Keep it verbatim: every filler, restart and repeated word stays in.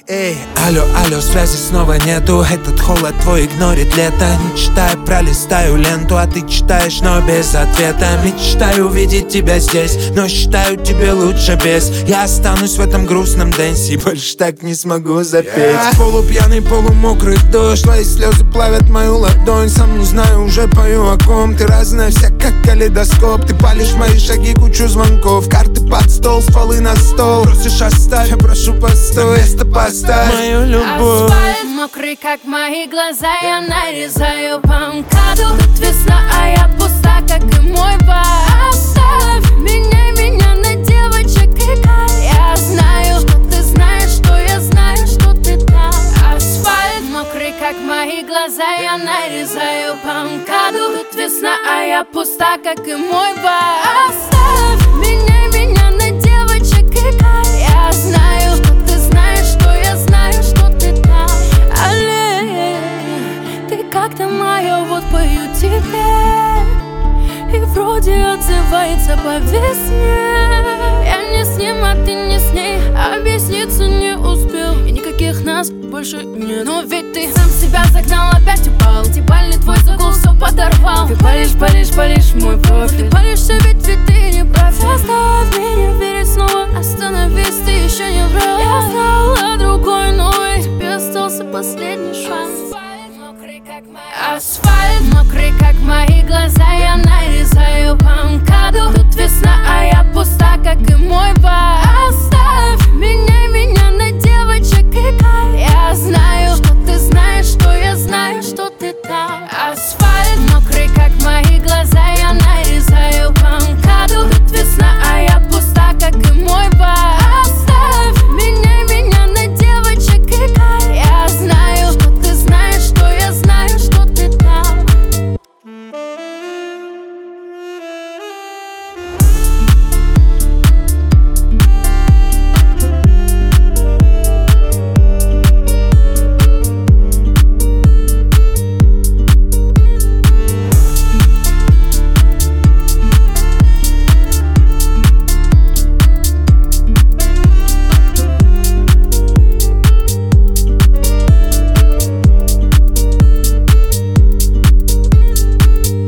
Эй, алло, алло, связи снова нету. Этот холод твой игнорит лето. Не читаю, пролистаю ленту, а ты читаешь, но без ответа. Мечтаю увидеть тебя здесь, но считаю, тебе лучше без. Я останусь в этом грустном дэнсе, больше так не смогу запеть. yeah. Полупьяный, полумокрый дождь, твои слезы плавят мою ладонь. Сам не знаю, уже пою о ком. Ты разная вся, как калейдоскоп. Ты палишь мои шаги, кучу звонков. Карты под стол, стволы на стол. Просишь оставь, я прошу постой. Место поставь мою любовь. Асфальт мокрый, как мои глаза. Я нарезаю по МКАДу. Тут весна, а я пуста, как и мой бар. Оставь меня, меня на девочек играй. Я знаю, что ты знаешь, что я знаю, что ты там. Асфальт мокрый, как мои глаза. Я нарезаю по МКАДу. Тут весна, а я пуста, как и мой бар. Оставь меня, меня на девочек играй. Я знаю, что ты знаешь, что я знаю, что ты там. Алле, ты как-то моя, вот пою тебе. И вроде отзывается по весне. Я не с ним, а ты не с ней. Объясниться не успел, и никаких нас больше нет. Но ведь ты сам себя загнал, опять упал. Дебальный твой загул все подорвал. Ты палишь, палишь, палишь мой профиль. Ты палишься, ведь ведь ты не прав. Заставь меня верить снова. Остановись, ты еще не врал. Я стала другой, новой. Тебе остался последний шанс. Асфальт мокрый, как мои глаза. Я нарезаю по МКАДу. Тут весна, а я пуста, как и мой